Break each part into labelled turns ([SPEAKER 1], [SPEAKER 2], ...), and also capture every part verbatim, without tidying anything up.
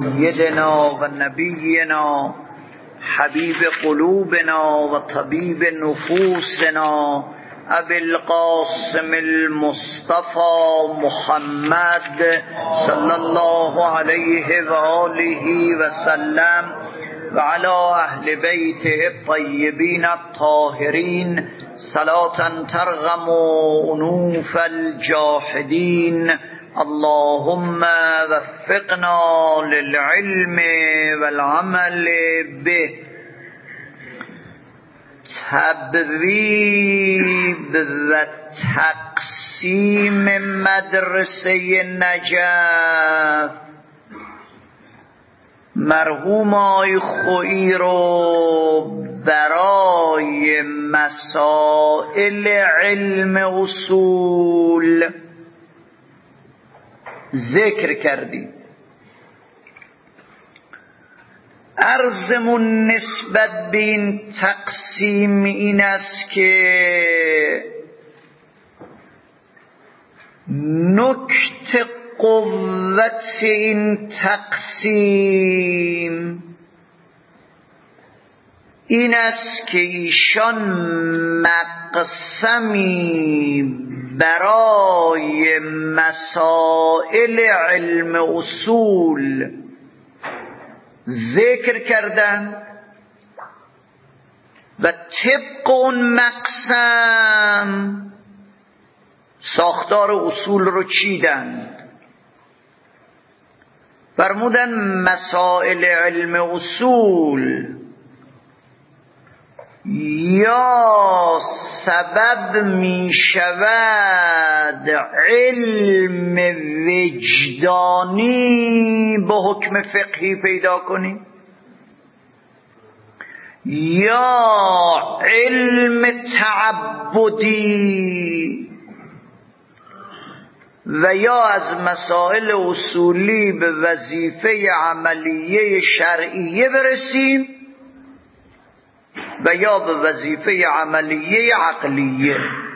[SPEAKER 1] سيدنا ونبينا حبيب قلوبنا وطبيب نفوسنا أبي القاسم المصطفى محمد صلى الله عليه وآله وسلم وعلى أهل بيته الطيبين الطاهرين صلاة ترغم أنوف الجاحدين. اللهم وفقنا للعلم والعمل به. تبویب و تقسیم مدرسه نجف. مرحوم آی خویی رو برای مسائل علم اصول ذکر کردیم. عرضمون نسبت به این تقسیم این است که نکته قوت این تقسیم این است که ایشان مقسمی برای مسائل علم اصول ذکر کردن و طبق اون مقسم ساختار اصول رو چیدن. فرمودن مسائل علم اصول یا سبب می شود علم وجدانی به حکم فقهی پیدا کنیم، یا علم تعبدی، و یا از مسائل اصولی به وظیفه عملیه شرعیه برسیم و یا به وظیفه عملیه عقلیه.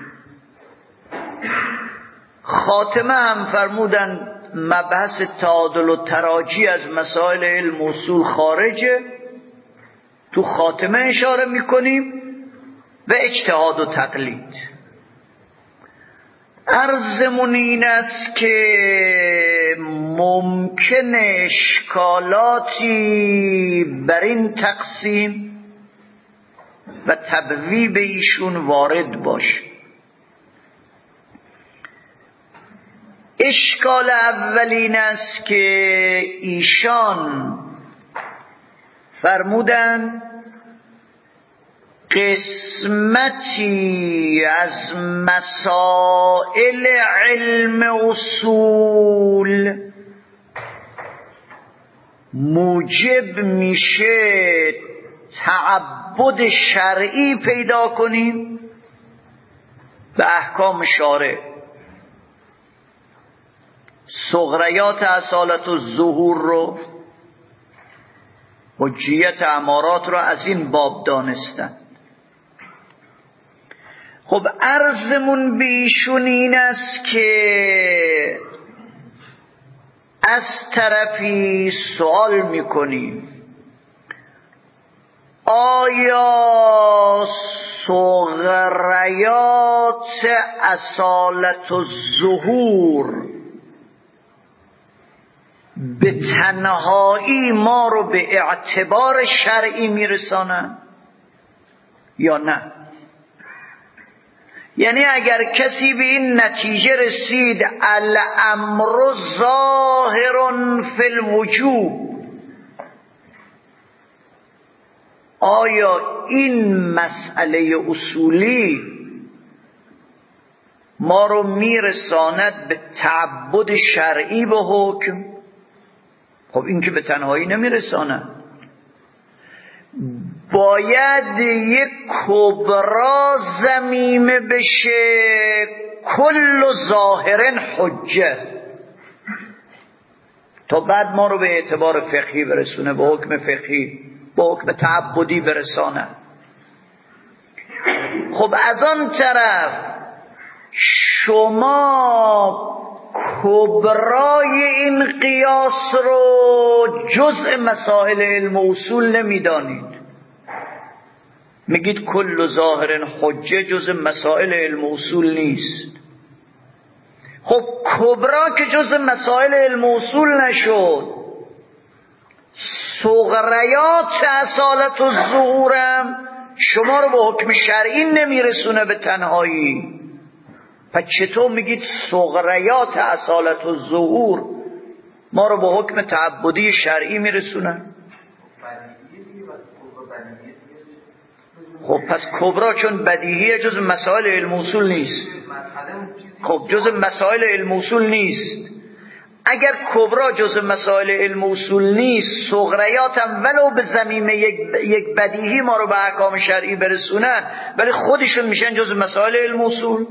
[SPEAKER 1] خاتمه هم فرمودن مبحث تعادل و تراجی از مسائل علم اصول خارجه، تو خاتمه اشاره میکنیم، و اجتهاد و تقلید. عرضمون این است که ممکن اشکالاتی بر این تقسیم و تبویب ایشون وارد باشه. اشکال اولین است که ایشان فرمودن قسمتی از مسائل علم اصول موجب میشه تعبد شرعی پیدا کنیم به احکام شارع. صغریات اصالت و ظهور رو، حجیت امارات رو از این باب دانستن. خب عرضمون به ایشون این است که از طرفی سوال میکنیم آیا صغریات اصالت و ظهور به تنهایی ما رو به اعتبار شرعی میرسانن یا نه؟ یعنی اگر کسی به این نتیجه رسید الامر ظاهر فی الوجوب، آیا این مسئله اصولی ما رو میرساند به تعبد شرعی به حکم؟ خب این که به تنهایی نمیرساند، باید یک کبرا ضمیمه بشه کل ظاهرن حجه تا بعد ما رو به اعتبار فقهی برسونه، به حکم فقهی، به حکم تعبدی برسانه. خب از آن طرف شما کبرای این قیاس رو جزء مسائل علم و اصول نمیدانید، میگید کل ظاهر حجه جزء مسائل علم و اصول نیست. خب کبرا که جزء مسائل علم و اصول نشد، صغریات اصالت و ظهورم شما رو به حکم شرعی نمیرسونه به تنهایی. پس چطور میگید صغریات اصالت و ظهور ما رو به حکم تعبدی شرعی میرسونه؟ خب پس کبرا چون بدیهیه جز مسائل علم اصول نیست. خب جز مسائل علم اصول نیست. اگر کبرا جز مسائل علم اصول نیست، صغریات هم ولو به زمینه یک یک بدیهی ما رو به احکام شرعی برسونن، ولی خودشون میشن جز مسائل علم اصول.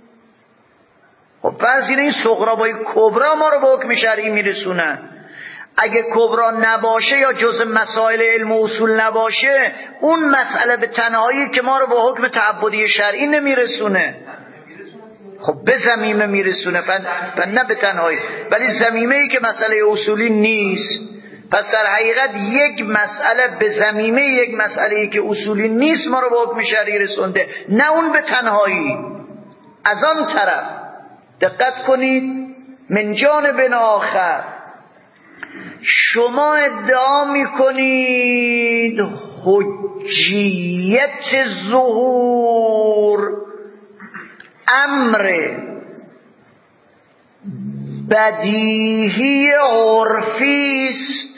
[SPEAKER 1] خب پس این صغرا با کبرا ما رو به حکم شرعی میرسونن. اگه کبرا نباشه یا جز مسائل علم و اصول نباشه، اون مسئله به تنهایی که ما رو به حکم تعبدی شرعی نمیرسونه. خب به زمینه میرسونه، و نه به تنهایی. ولی زمینه ای که مسئله اصولی نیست، پس در حقیقت یک مسئله به زمینه یک مسئله ای که اصولی نیست ما رو به حکم شرعی رسونده، نه اون به تنهایی. از آن طرف دقت کنید، من جانب آخر شما ادعا میکنید حجیت ظهور امر بدیهی عرفی است،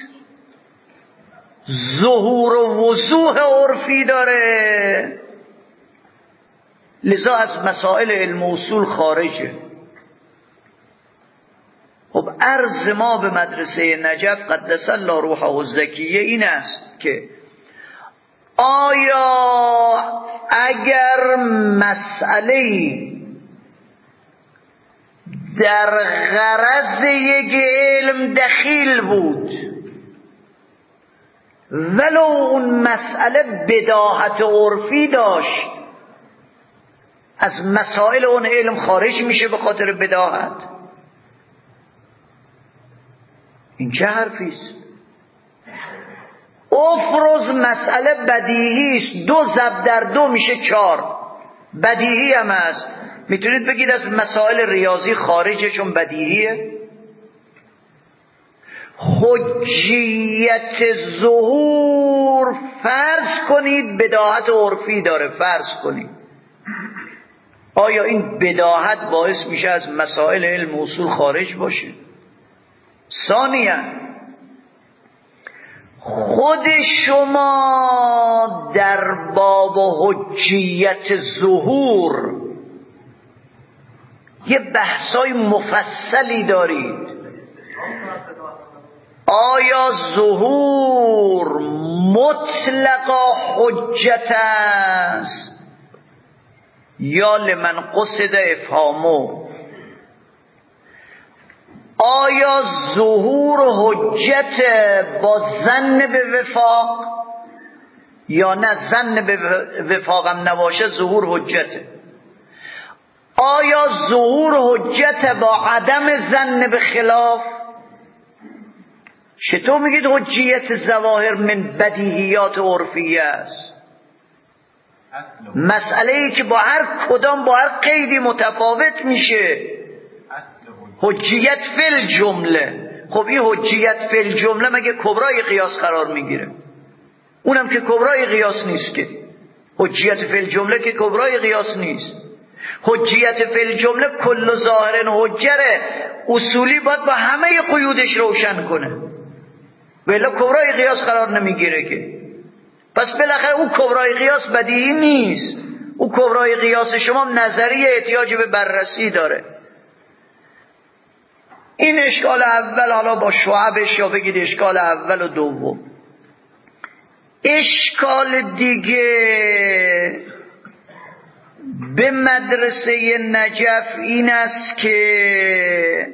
[SPEAKER 1] ظهور و وضوح عرفی داره، لذا از مسائل علم و اصول خارجه. خب عرض ما به مدرسه نجف قدس الله روحه الزکیه این است که آیا اگر مسئله‌ای در غرض یک علم دخیل بود، ولو اون مسئله بداهت عرفی داشت، از مسائل اون علم خارج میشه به خاطر بداهت؟ این چه حرفیست؟ افرض مسئله بدیهی است، دو ضرب در دو میشه چهار، بدیهی هم است، میتونید بگید از مسائل ریاضی خارجه چون بدیهیه؟ حجیت ظهور فرض کنید بداهت عرفی داره، فرض کنید، آیا این بداهت باعث میشه از مسائل علم اصول خارج باشه؟ ثانیاً خود شما در باب حجیت ظهور یه بحثای مفصلی دارید. آیا ظهور مطلقا حجت است یا لمن قصد افهامه؟ آیا ظهور حجت با ظن به وفاق یا نه ظن به وفاق هم نباشه ظهور حجته؟ آیا ظهور حجت با عدم ظن به خلاف؟ چطور میگید حجیت ظواهر من بدیهیات عرفیه است؟ مسئله ای که با هر کدام با هر قیدی متفاوت میشه. حجیت فل جمله، خب این حجیت فل جمله مگه کبرای قیاس قرار میگیره؟ اونم که کبرای قیاس نیست که. حجیت فل جمله که کبرای قیاس نیست. حجیت فل جمله کل ظاهر حجره، اصولی باید با همه قیودش روشن کنه، ولی کبرای قیاس قرار نمیگیره که. پس بالاخره اون کبرای قیاس بدیهی نیست، اون کبرای قیاس شما نظریه احتیاج به بررسی داره. این اشکال اول، حالا با شعبش یا بگید اشکال اول و دوم. اشکال دیگه به مدرسه نجف این است که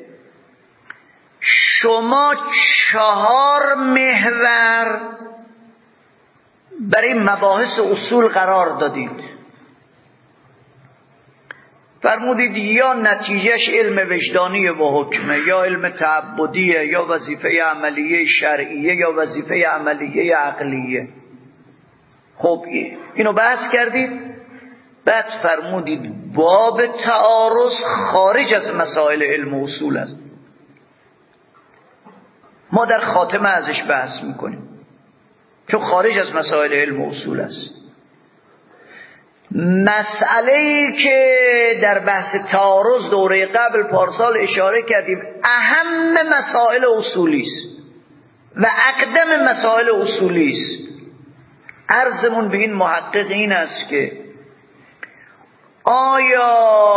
[SPEAKER 1] شما چهار محور برای مباحث اصول قرار دادید. فرمودید یا نتیجهش علم وجدانی و حکمه، یا علم تعبدیه، یا وظیفه عملیه شرعیه، یا وظیفه عملیه عقلیه. خب اینو بحث کردید. بعد فرمودید باب تعارض خارج از مسائل علم و اصول است. ما در خاتمه ازش بحث میکنیم چون خارج از مسائل علم و اصول است. مسئله‌ای که در بحث تعارض دوره قبل پارسال اشاره کردیم اهم مسائل اصولی است و اقدم مسائل اصولی است. عرضمون به این محقق این است که آیا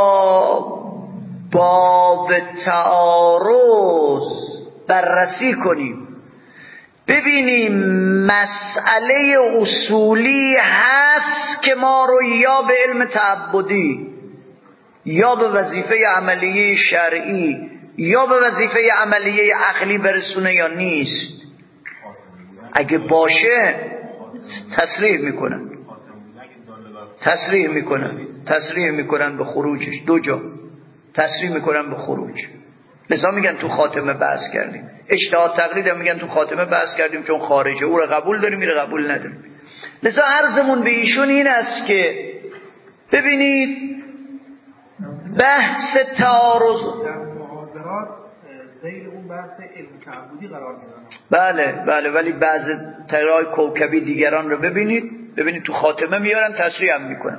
[SPEAKER 1] باب تعارض بررسی کنیم ببینیم مسئله اصولی هست که ما رو یا به علم تعبدی یا به وظیفه عملیه شرعی یا به وظیفه عملیه عقلی برسونه یا نیست. اگه باشه تصریح میکنن تصریح میکنن تصریح میکنن به خروجش. دو جا تصریح میکنن به خروج. لذا میگن تو خاتمه بحث کردیم. اجتهاد تقلید هم میگن تو خاتمه بحث کردیم چون خارجه، او رو قبول داریم میره قبول نداریم. لذا عرضمون به ایشون این است که ببینید بحث تعارض
[SPEAKER 2] در محاضرات زیر اون بحث علم تعبدی قرار میدن.
[SPEAKER 1] بله بله، ولی بعض ترای کوکبی دیگران رو ببینید ببینید تو خاتمه میارن تصریح هم میکنن.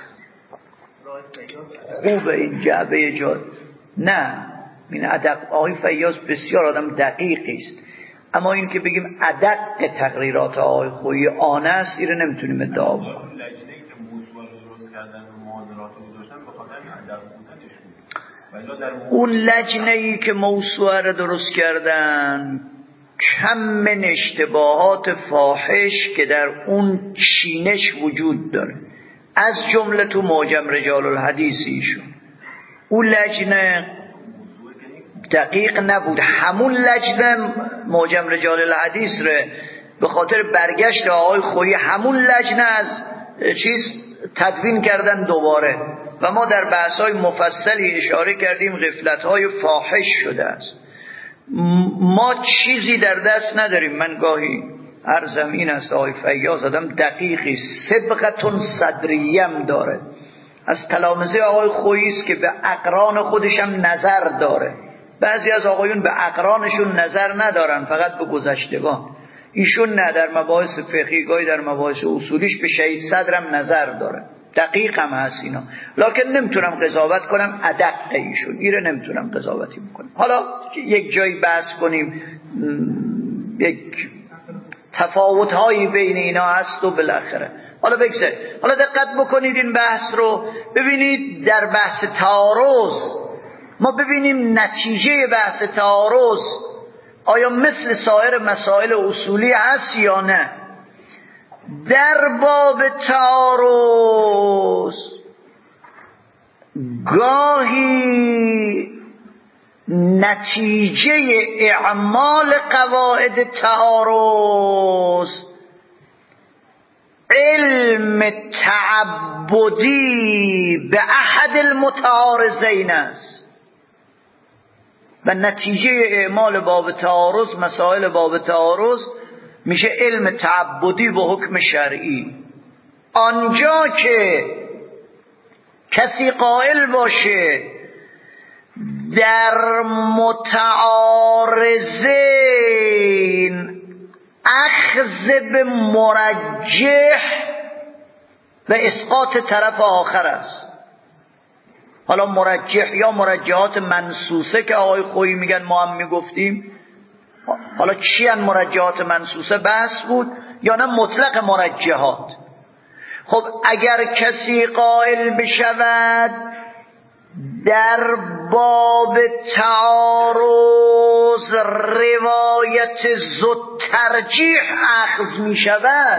[SPEAKER 1] خوبه این جعبه جا نه این ادق. آقای فیاض بسیار آدم دقیقی است، اما این که بگیم ادق تقریرات آقای خویی آن است این رو نمیتونیم ادعا بکنیم. اون لجنه‌ای که موسوعه رو درست کردن کم من اشتباهات فاحش که در اون چینش وجود داره، از جمله تو معجم رجال الحدیث ایشون. اون لجنه دقیق نبود. همون لجنه معجم رجال الحدیث ره به خاطر برگشت آقای خویی همون لجنه از چیز تدوین کردن دوباره و ما در بحث‌های مفصلی اشاره کردیم غفلت‌های فاحش شده است. ما چیزی در دست نداریم. من گاهی عرضم این است آقای فیاض آدم دقیقی، سبقتون صدریم داره. از تلامذه آقای خویی است که به اقران خودش هم نظر داره. بعضی از آقایون به اقرانشون نظر ندارن، فقط به گذشتگان. ایشون نه، در مباحث فقهی گاهی در مباحث اصولیش به شهید صدرم نظر داره. دقیق هم هست اینا، لکن نمیتونم قضاوت کنم ادق ایشون، ایره نمیتونم قضاوتی بکنم. حالا یک جایی بحث کنیم یک تفاوت هایی بین اینا هست و بالاخره حالا بگذار. حالا دقت بکنید این بحث رو ببینید. در بحث تعارض ما ببینیم نتیجه بحث تعارض آیا مثل سایر مسائل اصولی هست یا نه. در باب تعارض گاهی نتیجه اعمال قواعد تعارض علم تعبدی به احد المتعارضین است و نتیجه اعمال باب تعارض مسائل باب تعارض میشه علم تعبدی به حکم شرعی. آنجا که کسی قائل باشه در متعارضین اخذ به مرجح و اسقاط طرف آخر است. حالا مرجح یا مرجحات منسوسه که آقای خویی میگن ما هم میگفتیم. حالا چی ان مرجحات منسوسه بحث بود یا نه مطلق مرجحات. خب اگر کسی قائل بشود در باب تعارض روایت زود ترجیح اخذ می شود،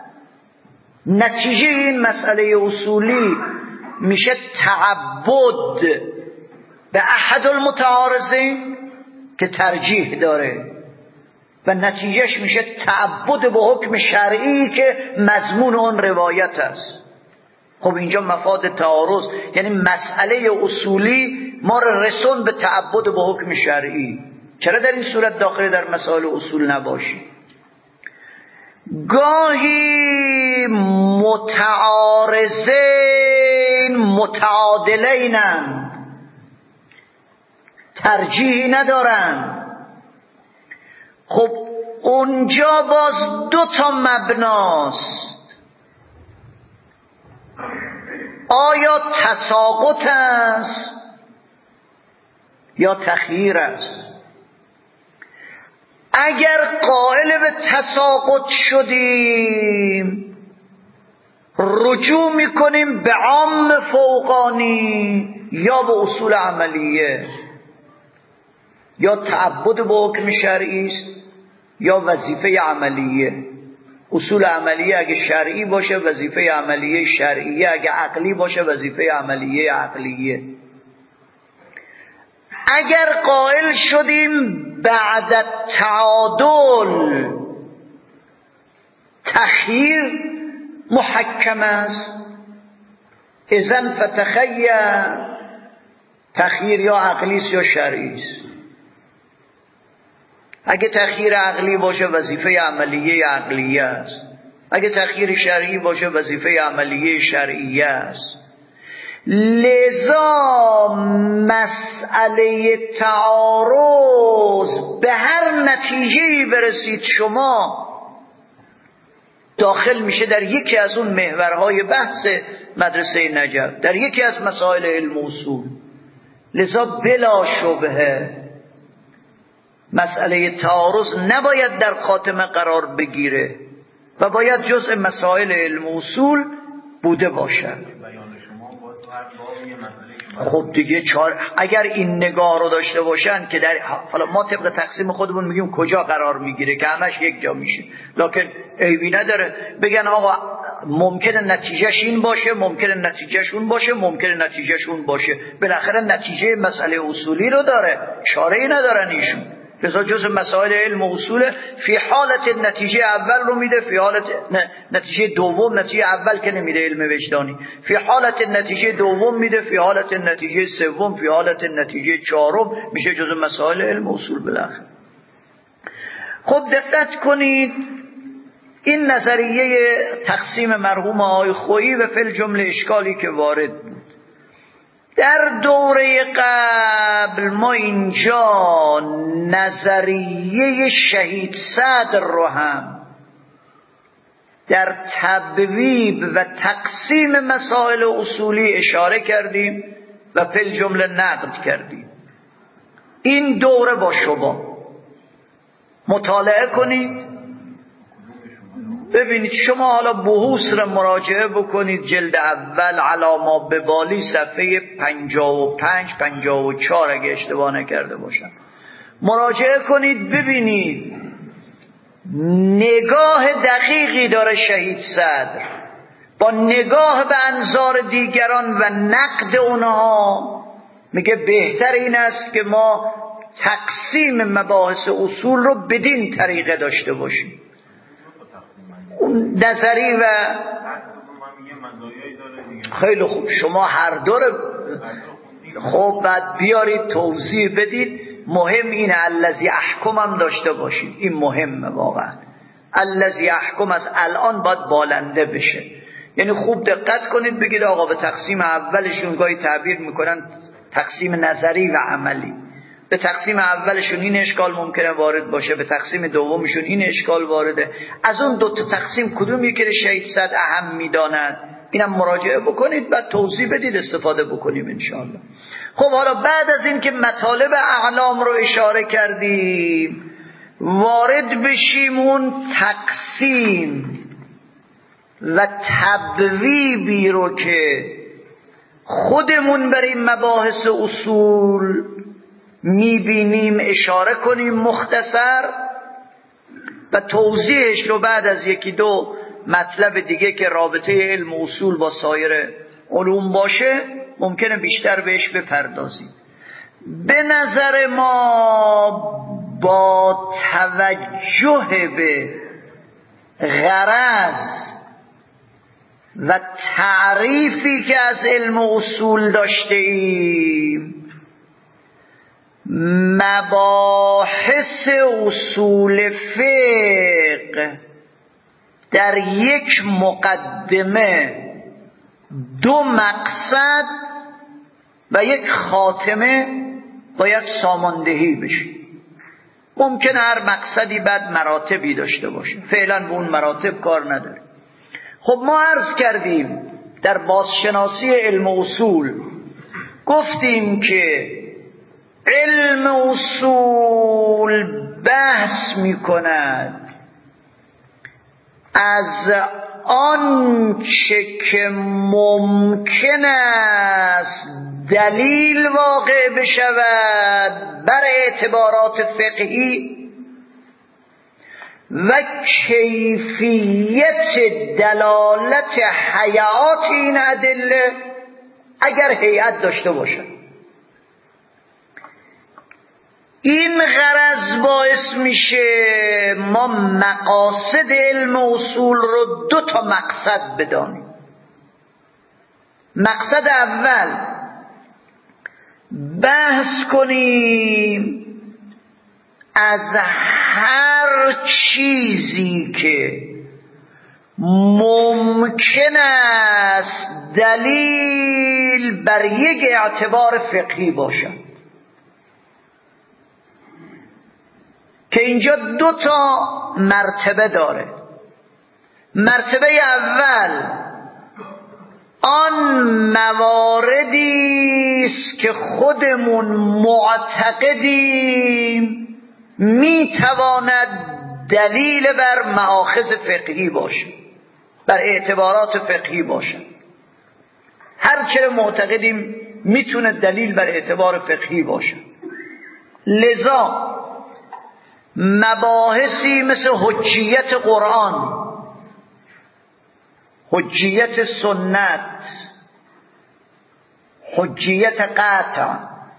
[SPEAKER 1] نتیجه این مسئله اصولی میشه تعبد به احد المتعارضین که ترجیح داره و نتیجهش میشه تعبد به حکم شرعی که مضمون اون روایت است. خب اینجا مفاد تعارض، یعنی مسئله اصولی ما رو رسون به تعبد به حکم شرعی. چرا در این صورت داخل در مسائل اصول نباشی؟ گاهی متعارضین متعادلینن، ترجیحی ندارن. خب اونجا باز دو تا مبناست، آیا تساقط است یا تخییر است؟ اگر قائل به تساقط شدیم رجوع میکنیم به عام فوقانی یا به اصول عملیه، یا تعبد به حکم شرعی است یا وظیفه عملیه. اصول عملیه اگه شرعی باشه وظیفه عملیه شرعیه، اگه عقلی باشه وظیفه عملیه عقلیه. اگر قائل شدیم بعد تعادل تخییر محکم است، اذن فتخیر، تخییر یا عقلی است یا شرعی است. اگه تخییر عقلی باشه وظیفه عملیه عقلیه است، اگه تخییر شرعی باشه وظیفه عملیه شرعیه است. لذا مسئله تعارض به هر نتیجه‌ای برسید شما داخل میشه در یکی از اون محورهای بحث مدرسه نجف، در یکی از مسائل علم اصول. لذا بلا شبهه مسئله تعارض نباید در خاتمه قرار بگیره و باید جزء مسائل علم اصول بوده باشد. خب دیگه چار... اگر این نگاه رو داشته باشن که در حالا ما طبق تقسیم خودمون میگیم کجا قرار میگیره که همش یک جا میشه، لکن عیبی نداره بگن آقا ممکنه نتیجهش این باشه، ممکنه نتیجهش اون باشه، ممکنه نتیجهش اون باشه. بالاخره نتیجه مسئله اصولی رو داره، چاره‌ای ندارن ایشون. لذا جز مسائل علم و اصول فی حالت نتیجه اول رو میده، فی حالت نتیجه دوم، نتیجه اول که نمیده علم وجدانی، فی حالت نتیجه دوم میده، فی حالت نتیجه سوم، فی حالت نتیجه چهارم میشه جز مسائل علم و اصول بالاخره. خب دقت کنید این نظریه تقسیم مرحوم آقای خویی و فی جمله اشکالی که وارد بود در دوره قبل، ما اینجا نظریه شهید صدر رو هم در تبویب و تقسیم مسائل اصولی اشاره کردیم و فی الجمله نقد کردیم. این دوره با شما مطالعه کنید ببینید. شما حالا بحوث را مراجعه بکنید، جلد اول علاما به بالی صفحه پنجاه و پنج پنجاه و چهار اگه اشتباه نکرده باشم مراجعه کنید ببینید نگاه دقیقی داره شهید صدر با نگاه به انظار دیگران و نقد اونها. میگه بهتر این است که ما تقسیم مباحث اصول رو بدین طریقه داشته باشیم. نظری و خیلی خوب شما هر دو رو خب بعد بیارید توضیح بدید. مهم اینه الذی احکم هم داشته باشید، این مهمه واقعا. الذی احکم از الان باید بالنده بشه، یعنی خوب دقت کنید بگید آقا به تقسیم اولشون گاهی تعبیر میکنن تقسیم نظری و عملی. به تقسیم اولشون این اشکال ممکنه وارد باشه، به تقسیم دومشون این اشکال وارده. از اون دو تا تقسیم کدومی که شهید صدر اهم میدانند اینم مراجعه بکنید بعد توضیح بدید استفاده بکنیم انشاءالله. خب حالا بعد از این که مطالب اعلام رو اشاره کردیم وارد بشیم اون تقسیم و تبویبی رو که خودمون بر این مباحث اصول میبینیم اشاره کنیم مختصر و توضیحش رو بعد از یکی دو مطلب دیگه که رابطه علم و اصول با سایر علوم باشه ممکنه بیشتر بهش بپردازیم. به نظر ما با توجه به غرض و تعریفی که از علم اصول داشته ایم، مباحث اصول فقه در یک مقدمه دو مقصد و یک خاتمه باید ساماندهی بشه. ممکن هر مقصدی بعد مراتبی داشته باشه، فعلا به اون مراتب کار نداره. خب ما عرض کردیم در بازشناسی علم اصول گفتیم که علم اصول بحث می کند از آنچه که ممکن است دلیل واقع بشود بر اعتبارات فقهی و کیفیت دلالت حیات این ادله اگر هیئت داشته باشد. این غرض باعث میشه ما مقاصد علم اصول رو دو تا مقصد بدانیم. مقصد اول بحث کنیم از هر چیزی که ممکن است دلیل بر یک اعتبار فقهی باشد، که اینجا دو تا مرتبه داره. مرتبه اول آن مواردی است که خودمون معتقدیم میتواند دلیل بر مآخذ فقهی باشه، بر اعتبارات فقهی باشه. هر چه معتقدیم میتونه دلیل بر اعتبار فقهی باشه. لذا مباحثی مثل حجیت قرآن، حجیت سنت، حجیت قطع،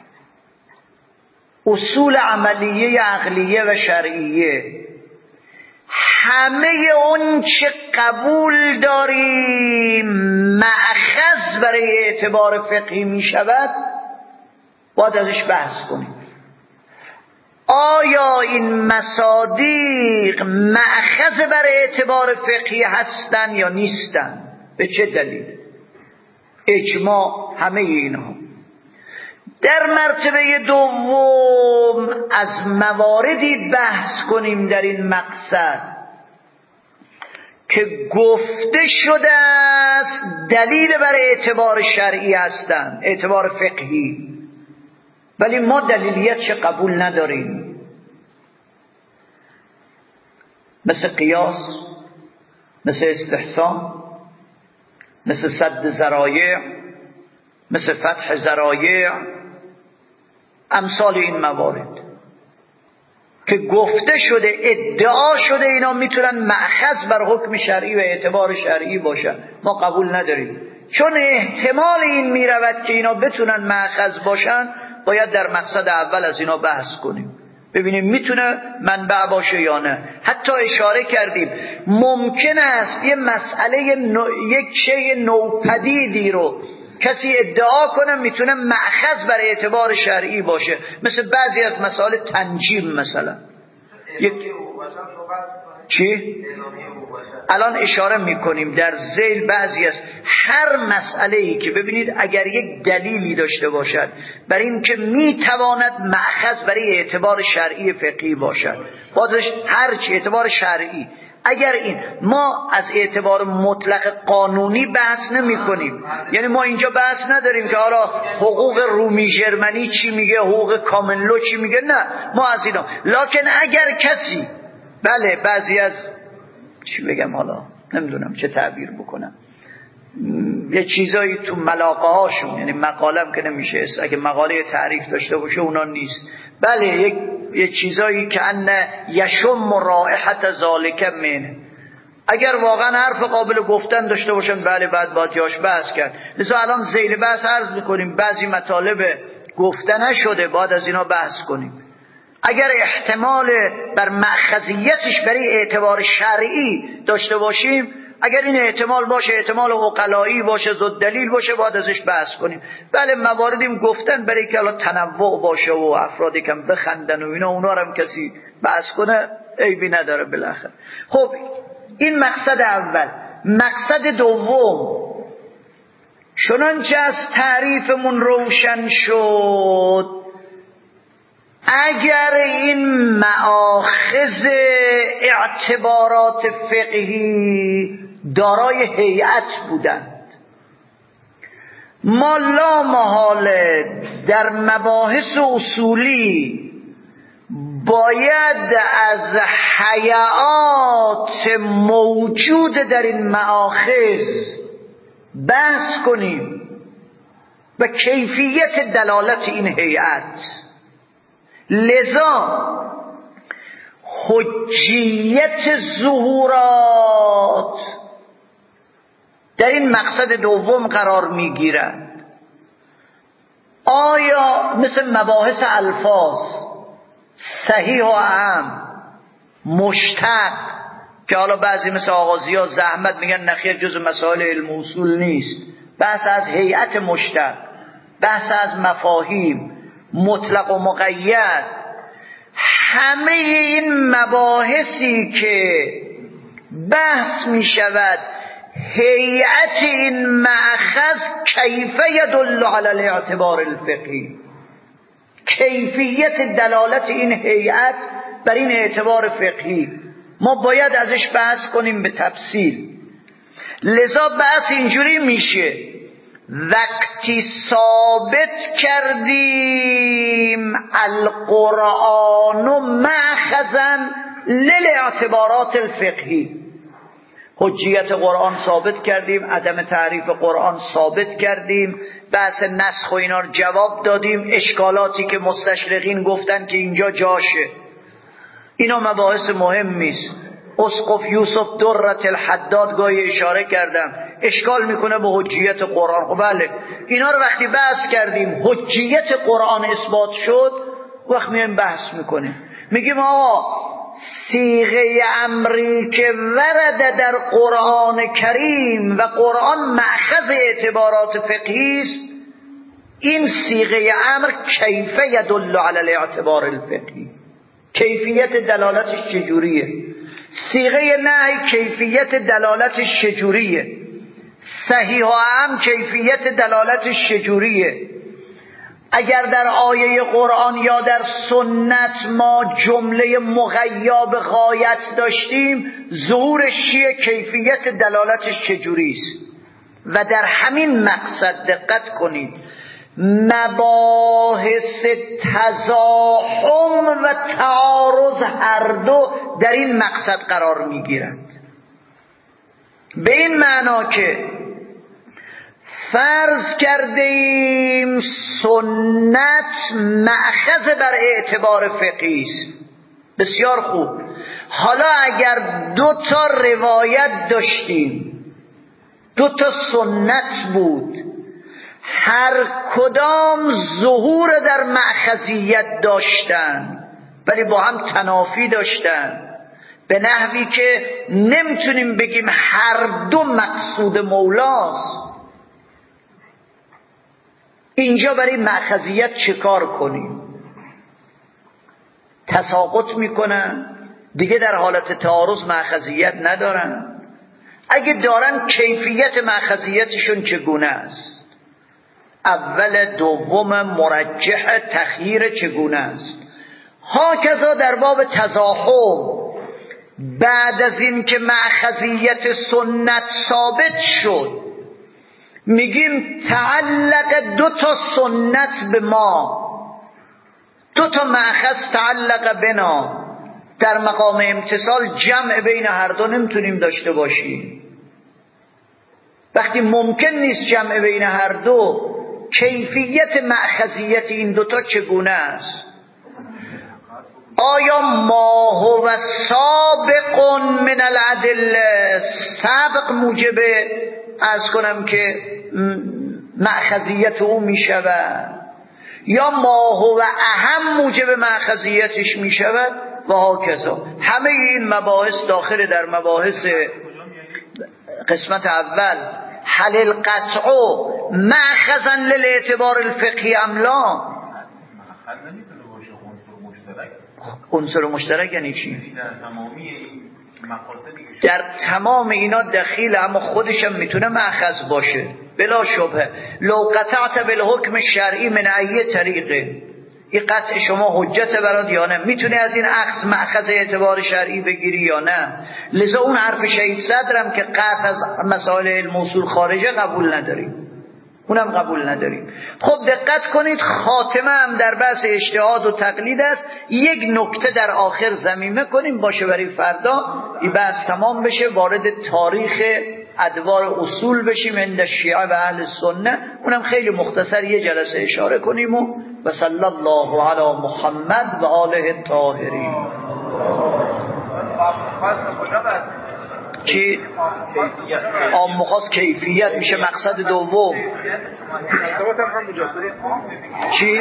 [SPEAKER 1] اصول عملیه عقلیه و شرعیه، همه اون چه قبول داریم مأخذ برای اعتبار فقهی می شود باید ازش بحث کنیم. آیا این مصادیق مأخذ بر اعتبار فقهی هستن یا نیستن؟ به چه دلیل؟ اجماع همه اینها. در مرتبه دوم از مواردی بحث کنیم در این مقصد که گفته شده است دلیل بر اعتبار شرعی هستند، اعتبار فقهی، ولی ما دلیلیتش قبول نداریم. مثل قیاس، مثل استحسان، مثل سد ذرایع، مثل فتح ذرایع، امثال این موارد که گفته شده، ادعا شده اینا میتونن مأخذ بر حکم شرعی و اعتبار شرعی باشن، ما قبول نداریم. چون احتمال این میرود که اینا بتونن مأخذ باشن، باید در مقصد اول از اینا بحث کنیم، ببینیم میتونه منبع باشه یا نه. حتی اشاره کردیم ممکن است یه مسئله نو... یک شی نوپدیدی رو کسی ادعا کنه میتونه مأخذ بر اعتبار شرعی باشه، مثل بعضی از مسائل تنجیم مثلا. یک... چی؟ الان اشاره میکنیم در ذیل بعضی از هر مسئله‌ای که ببینید اگر یک دلیلی داشته باشد بر این که میتواند مأخذ برای اعتبار شرعی فقهی باشد، بازش هر چی اعتبار شرعی، اگر این ما از اعتبار مطلق قانونی بحث نمی کنیم، یعنی ما اینجا بحث نداریم که حالا حقوق رومی ژرمنی چی میگه، حقوق کامنلو چی میگه، نه ما از اینا. لکن اگر کسی بله بعضی از چی بگم حالا نمیدونم چه تعبیر بکنم، یه چیزایی تو ملاقه هاشون، یعنی مقالم که نمیشه است، اگه مقاله تعریف داشته باشه اونا نیست، بله یک یه چیزایی که ان یشم رائحت ذالک من، اگر واقعا حرف قابل گفتن داشته باشن بله بعد باید یاش بحث کرد. لذا الان ذیل بحث عرض میکنیم بعضی مطالب گفته نشده باید از اینا بحث کنیم. اگر احتمال بر مأخذیتش برای اعتبار شرعی داشته باشیم اگر این احتمال باشه، احتمال عقلایی باشه، زود دلیل باشه، باید ازش بحث کنیم. بله مواردیم گفتن برای که الان تنوع باشه و افرادی کم بخندن و اینا، اونا رو هم کسی بحث کنه عیبی نداره بالاخره. خب این مقصد اول. مقصد دوم، چنانچه از تعریفمون روشن شد، اگر این مآخذ اعتبارات فقهی دارای هیئت بودند، ما لا محاله در مباحث اصولی باید از هیئات موجود در این مآخذ بحث کنیم و کیفیت دلالت این هیئت. لذا حجیت ظهورات در این مقصد دوم قرار میگیرد. آیا مثل مباحث الفاظ صحیح و اعم، مشتق، که حالا بعضی مثل آغازی ها زحمت میگن نخیر جز مسائل علم اصول نیست، بحث از هیئت مشتق، بحث از مفاهیم مطلق و مقید، همه این مباحثی که بحث می شود هیئت این مأخذ کیف یدل علی الاعتبار الفقهی، کیفیت دلالت این هیئت بر این اعتبار فقهی ما باید ازش بحث کنیم به تفصیل. لذا بحث اینجوری میشه، وقتی ثابت کردیم القرآن مأخذا للاعتبارات الفقهی، حجیت قرآن ثابت کردیم، عدم تعریف قرآن ثابت کردیم، بحث نسخ و اینا رو جواب دادیم، اشکالاتی که مستشرقین گفتن که اینجا جاشه، اینا مباحث مهمی است. اسقف یوسف درة الحداد گاهی اشاره کردم، اشکال میکنه به حجیت قرآن. خب بله اینا رو وقتی بحث کردیم حجیت قرآن اثبات شد، وقت میایم بحث میکنیم، میگیم آقا صیغه امری که ورد در قرآن کریم و قرآن مأخذ اعتبارات فقهی است، این صیغه امر کیف یدل علی الاعتبار الفقهی، کیفیت دلالتش چجوریه؟ صیغه نهی کیفیت دلالتش چجوریه؟ صحیح و اعم کیفیت دلالتش چجوریه؟ اگر در آیه قرآن یا در سنت ما جمله مغیاب غایت داشتیم، ظهورش چیه؟ کیفیت دلالتش چجوریست؟ و در همین مقصد دقت کنید، مباحث تزاحم و تعارض هر دو در این مقصد قرار میگیرند. به این معنا که فرض کردیم سنت مأخذ بر اعتبار فقهی است، بسیار خوب. حالا اگر دو تا روایت داشتیم، دو تا سنت بود، هر کدام ظهور در مأخذیت داشتن ولی با هم تنافی داشتن، به نحوی که نمیتونیم بگیم هر دو مقصود مولاست، اینجا برای مأخذیت چه کار کنیم؟ تساقط میکنن دیگه، در حالت تعارض مأخذیت ندارن. اگه دارن کیفیت مأخذیتشون چگونه است؟ اول دوم مرجح تخییر چگونه است؟ هاکذا در باب تزاحم، بعد از این که مأخذیت سنت ثابت شد، میگیم تعلق دو تا سنت به ما، دو تا مأخذ تعلق بنا، در مقام امتصال جمع بین هر دو نمیتونیم داشته باشیم. وقتی ممکن نیست جمع بین هر دو، کیفیت مأخذیت این دوتا چگونه است؟ آیا ما هو سابق من الادله، سابق موجب از کنم که مأخذیت او می شود، یا ما هو اهم موجب مأخذیتش می شود و هاکذا. همه این مباحث داخل در مباحث قسمت اول هل القطع مأخذا للاعتبار الفقهی ام لا؟ عنصر مشترک یعنی چی؟ در تمام اینا دخیل، اما خودش هم میتونه مأخذ باشه بلا شبهه. لو قطعت بالحکم شرعی من ای طریقه، این قطع شما حجت برات یا نه؟ میتونی از این اخذ مأخذ اعتبار شرعی بگیری یا نه؟ لذا اون حرف شهید صدرم که قطع از مسائل علم اصول خارجه قبول نداریم، اونم قبول نداریم. خب دقت کنید، خاتمه هم در بحث اجتهاد و تقلید است. یک نکته در آخر ضمیمه کنیم باشه برای فردا این بحث تمام بشه، وارد تاریخ ادوار اصول بشیم عند شیعه و اهل سنت، اونم خیلی مختصر یه جلسه اشاره کنیم. و و صلی الله علی محمد و آله الطاهرین. چی؟ آم مخواست کیفیت میشه مقصد دوم. چی؟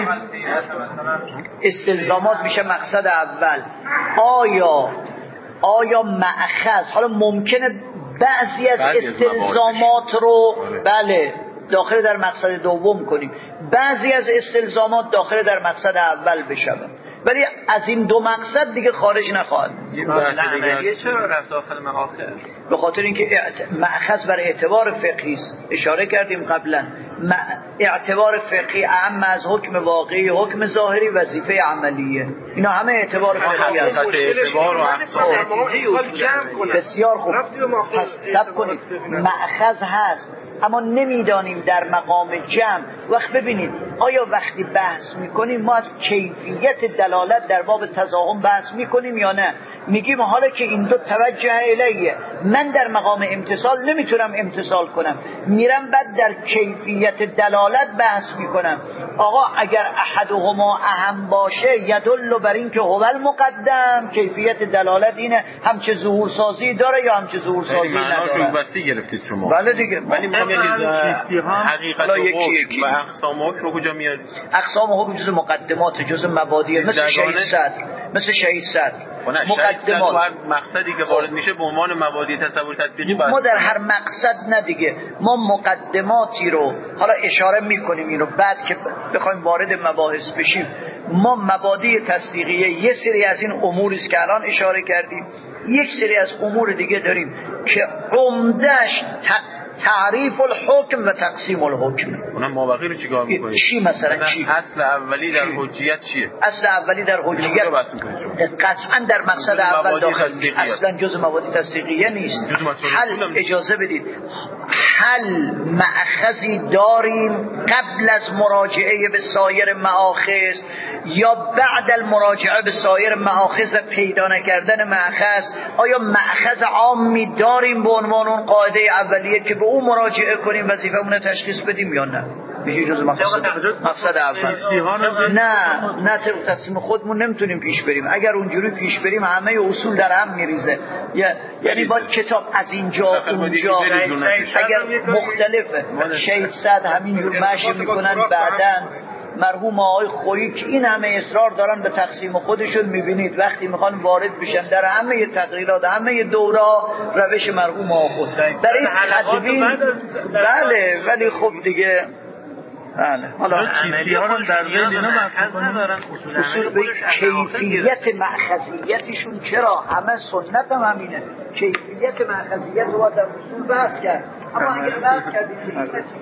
[SPEAKER 1] استلزامات میشه مقصد اول. آیا آیا مأخذ، حالا ممکنه بعضی از استلزامات رو بله داخل در مقصد دوم کنیم، بعضی از استلزامات داخل در مقصد اول بشود، ولی از این دو مقصد دیگه خارج نخواهد.
[SPEAKER 3] نه چرا رفت داخل مآخذ؟
[SPEAKER 1] به خاطر اینکه مأخذ بر اعتبار فقهی است. اشاره کردیم قبلا اعتبار فقهی اهم از حکم واقعی، حکم ظاهری، وظیفه عملیه، اینا همه اعتبار فقهی است.
[SPEAKER 3] اعتبار و اقسام
[SPEAKER 1] بسیار خوب. پس صبر کنید، مأخذ هست اما نمیدانیم در مقام جمع. وقت ببینید آیا وقتی بحث میکنیم ما از کیفیت دلالت در باب تضاهم بحث میکنیم یا نه؟ میگیم حالا که این دو توجه الیه، من در مقام امتصال نمیتونم امتصال کنم، میرم بعد در کیفیت دلالت بحث میکنم. آقا اگر احدهما اهم باشه یدل بر این که هو المقدم، کیفیت دلالت اینه هم چه ظهور سازی داره یا هم چه ظهور سازی نداره.
[SPEAKER 3] معناش بسی گرفتید شما.
[SPEAKER 1] بله دیگه.
[SPEAKER 3] ولی ما حقیقت و حکم و اقسام حکم کجا میاد؟
[SPEAKER 1] اقسام حکم جز مقدمات، جز مبادی، مثل شهید صدر، مثل شهید صدر
[SPEAKER 3] مقدمات. هر مقصدی که وارد میشه به عنوان مبادی تصور تطبیقی
[SPEAKER 1] ما در هر مقصد نه دیگه، ما مقدماتی رو حالا اشاره میکنیم اینو بعد که بخوایم وارد مباحث بشیم. ما مبادی تصدیقیه یه سری از این اموری است که الان اشاره کردیم، یک سری از امور دیگه داریم که عمده‌اش تعریف الحکم و تقسیم الحکم.
[SPEAKER 3] اونم مابقی رو چیکار می‌کنید؟
[SPEAKER 1] چی مثلا چی؟
[SPEAKER 3] اصل اولی در حجیت چیه؟
[SPEAKER 1] اصل اولی در حجیت قطعا در مقصد اول داخل میشه، اصلا جز مبادی تصدیقیه نیست. حل اجازه بدید، حل مأخذی داریم قبل از مراجعه به سایر مآخذ یا بعد المراجعه به سایر مآخذ و پیدا نکردن مأخذ؟ آیا مأخذ عامی داریم به عنوان اون قاعده اولیه که به اون مراجعه کنیم وظیفه‌مون تشخیص بدیم یا نه؟ میشه جز مقصد مقصد اول. نه نه تقسیم خودمون نمیتونیم پیش بریم. اگر اونجوری پیش بریم همه اصول در هم میریزه، یعنی با کتاب از اینجا اونجا اگر مختلفه. شهید صد همینجور مشی میکنن، بعدن مرحوم آقای خویی که این همه اصرار دارن به تقسیم خودشون، میبینید وقتی میخوان وارد بشن در همه تقریرات همه دوره روش مرحوم آقای برای تدوین. بله ولی خب دیگه بله حالا
[SPEAKER 2] چیزی ها رو در ذهن اینا مأخذ ندارن،
[SPEAKER 1] اصول به کیفیت مأخذیتشون چرا همه سنت هم همینه، کیفیت مأخذیت رو در اصول بحث کرد، اما اگر بحث کردیم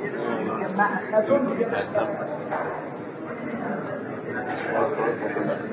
[SPEAKER 1] که مأخذون